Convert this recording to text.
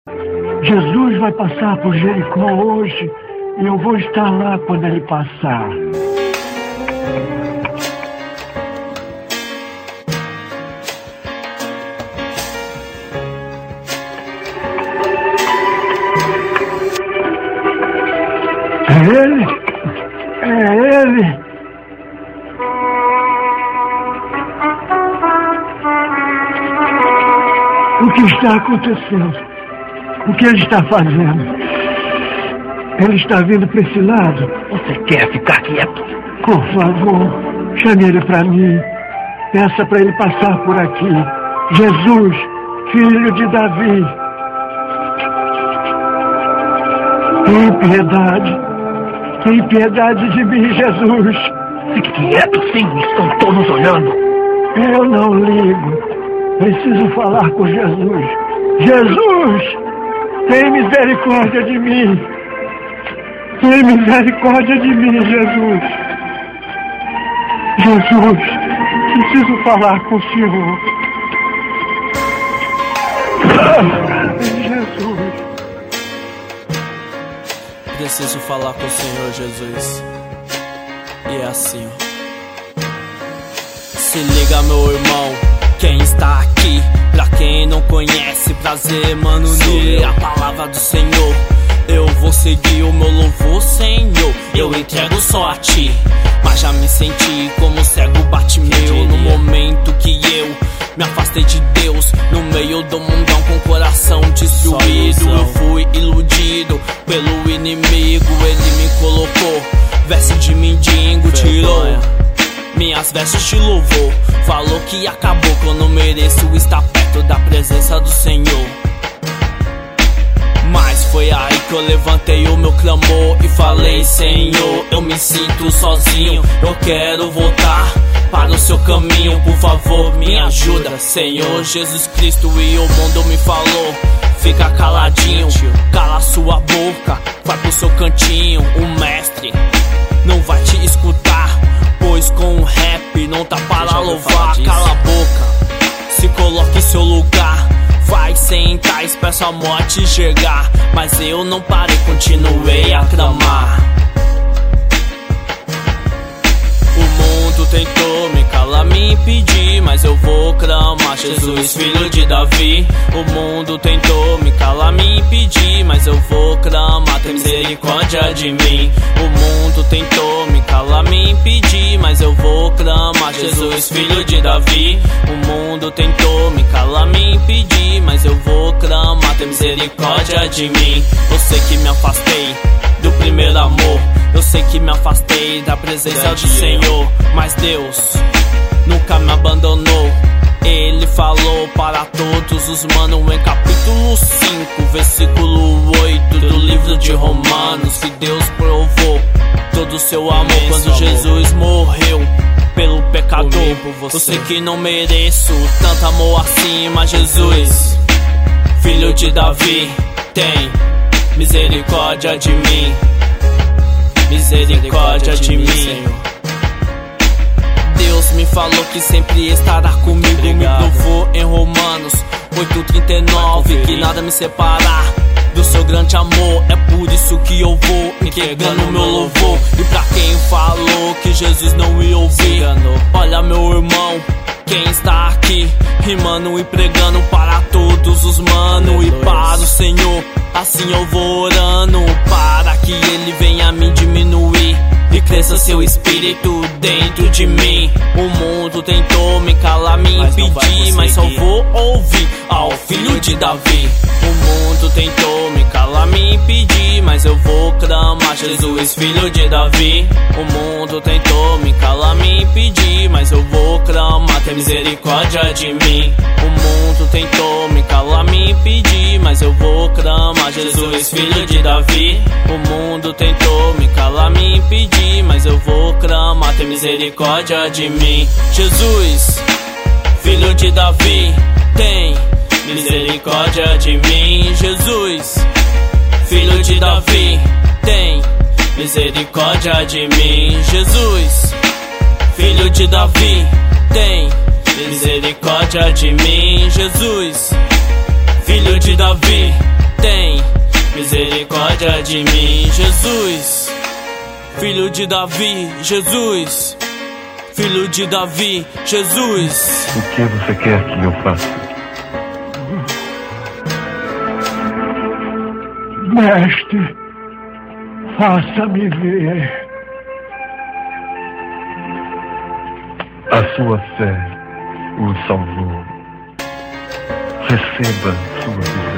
Jesus vai passar por Jericó hoje e eu vou estar lá quando ele passar. É ele? É ele? O que está acontecendo? O que ele está fazendo? Ele está vindo para esse lado. Você quer ficar quieto? Por favor, chame ele para mim. Peça para ele passar por aqui. Jesus, filho de Davi. Tem piedade. Tem piedade de mim, Jesus. Fique quieto, sim. Estão todos olhando. Eu não ligo. Preciso falar com Jesus. Jesus! Tem misericórdia de mim. Tem misericórdia de mim, Jesus. Jesus, preciso falar com o Senhor. Jesus. Preciso falar com o Senhor, Jesus. E é assim, ó. Se liga, meu irmão, quem está aqui? Pra quem não conhece, prazer, mano, ler a palavra do Senhor. Eu vou seguir o meu louvor, Senhor. Eu entrego só a ti, mas já me senti como cego Bartimeu. No momento que eu me afastei de Deus, no meio do mundão com o coração destruído, eu fui iludido pelo inimigo. Ele me colocou veste de mendigo, tirou minhas vestes de louvor. Falou que acabou, que eu não mereço estar perto da presença do Senhor. Mas foi aí que eu levantei o meu clamor e falei: Senhor, eu me sinto sozinho, eu quero voltar para o seu caminho, por favor me ajuda, Senhor Jesus Cristo. E o mundo me falou: fica caladinho, cala sua boca, vai pro seu cantinho. O mestre não vai te escutar, pois com o rap não tá para louvar. Cala a boca, se coloque em seu lugar, vai sentar, espera a morte chegar. Mas eu não parei, continuei a clamar. O mundo tentou me calar, me impedir, mas eu vou clamar: Jesus, filho de Davi. O mundo tentou me calar, me impedir, mas eu vou clamar: tem misericórdia de mim. O mundo tentou me calar, me impedir, mas eu vou clamar: Jesus, filho de Davi. O mundo tentou me calar, me impedir, mas eu vou clamar: tem misericórdia de mim. Eu sei que me afastei do primeiro amor, eu sei que me afastei da presença do Senhor, mas Deus nunca me abandonou. Ele falou para todos os manos em capítulo 5, versículo 8 do livro de Romanos, que Deus provou todo o seu amor quando Jesus morreu pelo pecador. Eu sei que não mereço tanto amor assim, mas Jesus, filho de Davi, tem misericórdia de mim. Misericórdia de mim. Deus me falou que sempre estará comigo. Me provou em Romanos 8:39 que nada me separar do seu grande amor. É por isso que eu vou entregando meu louvor. E pra quem falou que Jesus não ia ouvir, olha, meu irmão, quem está aqui rimando e pregando para todos os manos e para o Senhor. Assim eu vou orando para que Ele venha me diminuir e cresça seu espírito dentro de mim. O mundo tentou me calar, me impedir, mas só vou ouvir ao filho de Davi. O mundo tentou me calar, me impedir, mas eu vou clamar: Jesus, filho de Davi. O mundo tentou me calar, me impedir, mas eu vou clamar: tem misericórdia de mim. O mundo tentou me calar, me impedir, mas eu vou clamar: Jesus, filho de Davi. O mundo tentou me calar, me impedir, mas eu vou clamar: tem misericórdia de mim. Jesus, filho de Davi, tem misericórdia de mim. Jesus, filho de Davi, tem misericórdia de mim. Jesus, filho de Davi, tem misericórdia de mim. Jesus, filho de Davi, misericórdia de mim. Jesus, filho de Davi, Jesus, filho de Davi, Jesus. O que você quer que eu faça? Mestre, faça-me ver. A sua fé o salvou. Receba sua visão.